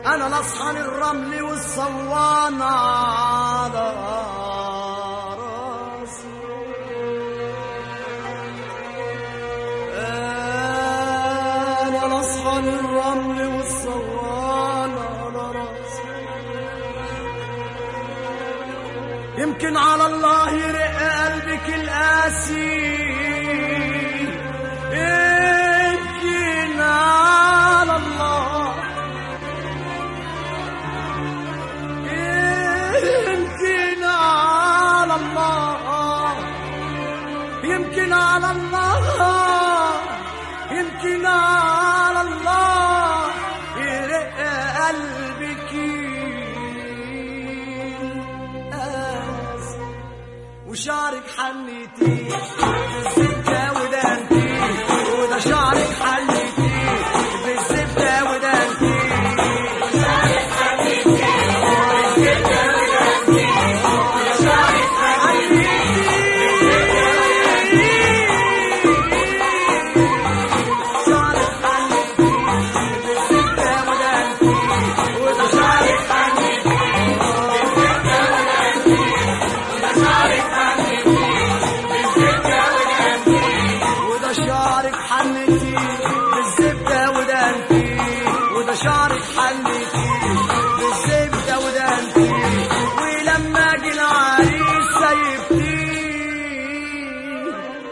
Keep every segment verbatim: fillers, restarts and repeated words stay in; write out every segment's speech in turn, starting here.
انا لصحن الرمل والصوان على راسي، انا لصحن الرمل والصوان على راسي. يمكن على الله يرق قلبك القاسي، يمكن على الله، يمكن على الله، يمكن على الله، يمكن على الله يرق قلبك القاسي. وشعرك حنيتي بالزبدة ودانتي، وده شعرك حنيتي بالزبدة ودانتي، وشعرك حنيتي بالزبدة ودانتي، وشعرك حنيتي شعرك حنيتي بالزبدة ودانتي، وده شعرك حنيتي بالزبدة ودانتي، وده شعرك وده شعرك حنيتي بالزبدة ودانتي، وده شعرك حنيتي بالزبدة ودانتي. ولما جه العريس سيبتيه،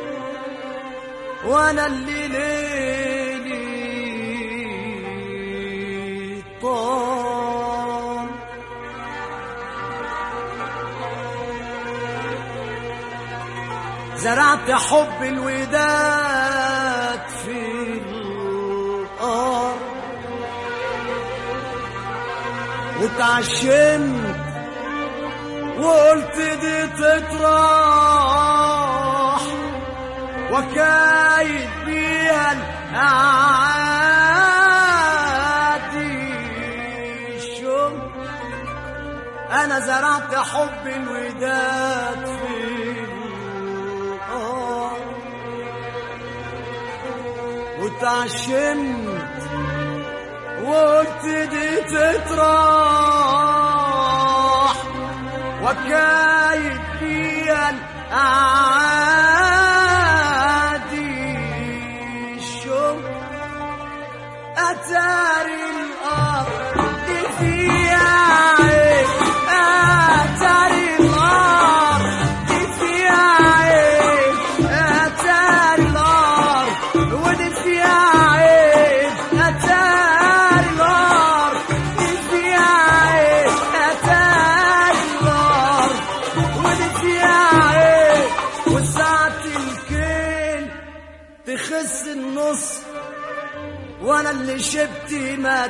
وانا اللي ليلي طال. زرعت حب الوداد في الأرض، وتعشمت وقلت دي تطرح، وكايد بيها الأعادي الشم. أنا زرعت حب الوداد في وتعشمت وقلت دي تطرح، وكايد فيها الأعادي الشم. أتاري الأرض فيها عيب، أتاري الأرض فيها عيب، أتاري الأرض ودي فيها عيب، أتاري الأرض فيها عيب، أتاري الأرض ودي فيها عيب. وساعة الكيل تخس النص، وانا اللي شبتي ما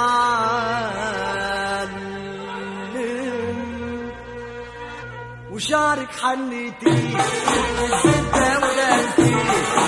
تعلم. وشعرك حنيتي بالزبدة ودانتي،